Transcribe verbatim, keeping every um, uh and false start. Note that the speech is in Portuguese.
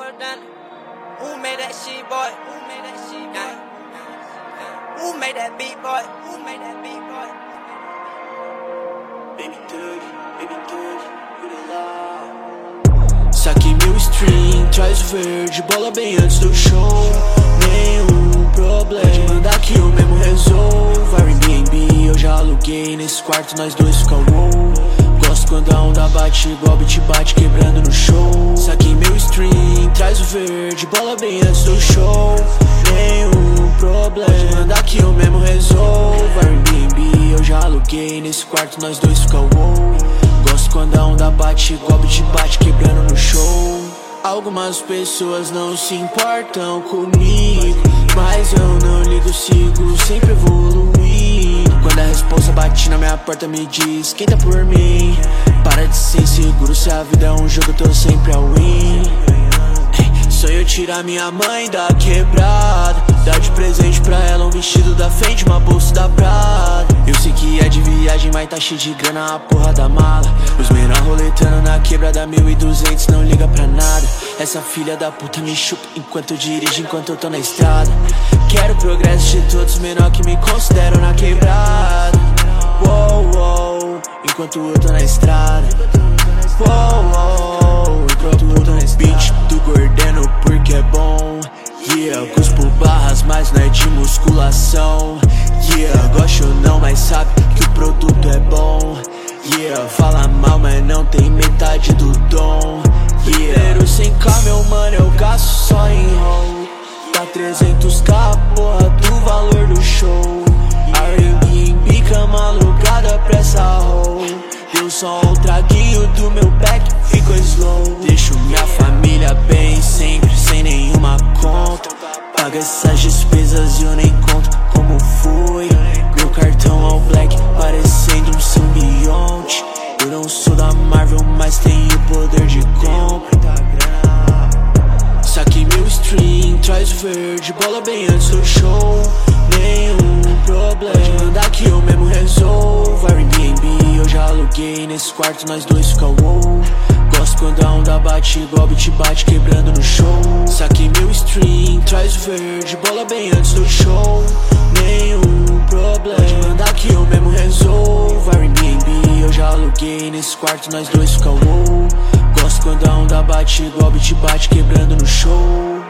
Who made that shit, boy? Who made that shit, boy? Who made that beat, boy? Who made that beat, boy? Baby Doug, baby Doug, you the law. Saque meu stream, traz o verde, bola bem antes do show. Nenhum problema, pode mandar que eu mesmo resolvo. Airbnb eu já aluguei, nesse quarto nós dois fica wow. Gosto quando a onda bate igual beat bate quebrando no show. Saque meu stream, traz o verde, bola bem antes do show. Nenhum problema, pode mandar que eu mesmo resolvo. Airbnb eu já aluguei, nesse quarto nós dois fica wow. Gosto quando a onda bate igual beat bate quebrando no show. Algumas pessoas não se importam comigo, mas eu não ligo, sigo sempre evoluindo. Quando a responsa bate na minha porta me diz quem tá por mim. Para de ser inseguro, se a vida é um jogo eu tô sempre a win. Sonho tirar minha mãe da quebrada, dar de presente pra ela um vestido da Fendi, uma bolsa da Prada. Eu sei que é de viagem, mas tá cheio de grana a porra da mala. Os menor roletando na quebrada, mil e duzentos, não liga pra nada. Essa filha da puta me chupa enquanto eu dirijo, enquanto eu tô na estrada. Quero progresso de todos, menor que me consideram na quebrada. Uou, uou, enquanto eu tô na estrada. Uou, uou, enquanto eu tô na estrada. Beat do Gordeno porque é bom. Yeah, cuspo barras, mas não é de musculação. Yeah, gosto não, mas sabe que o produto é bom. Yeah, fala mal, mas não tem metade do dom. Yeah, sem K, meu mano, eu gasto só em roll. Tá trezentos k a porra do valor do show. Airbnb, cama alugada pra essa roll. Deu só um traguinho do meu back, ficou slow. Deixo minha família bem sempre, sem nenhuma conta. Paga essas despesas e eu nem conto como foi. Meu cartão all black, parecendo um simbionte. Eu não sou da Marvel, mas tenho poder de compra. Saque meu stream, traz o verde, bola bem antes do show. Nenhum problema, pode mandar que eu mesmo resolvo. Airbnb eu já aluguei, nesse quarto nós dois fica wow. Gosto quando a onda bate igual beat bate quebrando no show. Saque meu stream, traz o verde, bola bem antes do show. Nenhum problema, pode mandar que eu mesmo resolvo. Airbnb eu já aluguei, nesse quarto nós dois fica wow. Gosto quando a onda bate igual beat bate quebrando no show.